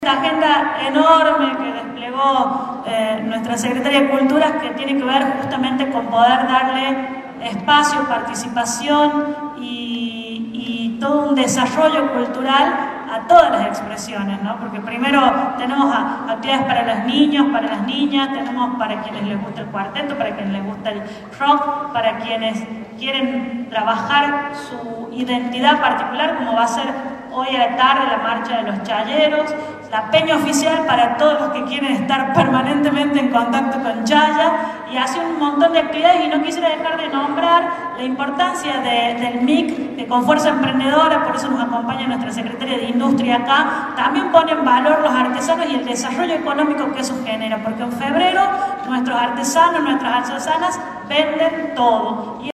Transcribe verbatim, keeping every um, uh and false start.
Esta agenda enorme que desplegó eh, nuestra Secretaría de Cultura, que tiene que ver justamente con poder darle espacio, participación y, y todo un desarrollo cultural a todas las expresiones, ¿no? Porque primero tenemos a, actividades para los niños, para las niñas, tenemos para quienes les gusta el cuarteto, para quienes les gusta el rock, para quienes quieren trabajar su identidad particular, como va a ser hoy a la tarde la marcha de los chayeros, la peña oficial para todos los que quieren estar permanentemente en contacto con Chaya, y hace un montón de actividades. Y no quisiera dejar de nombrar la importancia de, del M I C, que con Fuerza Emprendedora, por eso nos acompaña nuestra Secretaria de Industria acá, también pone en valor los artesanos y el desarrollo económico que eso genera, porque en febrero nuestros artesanos, nuestras artesanas venden todo.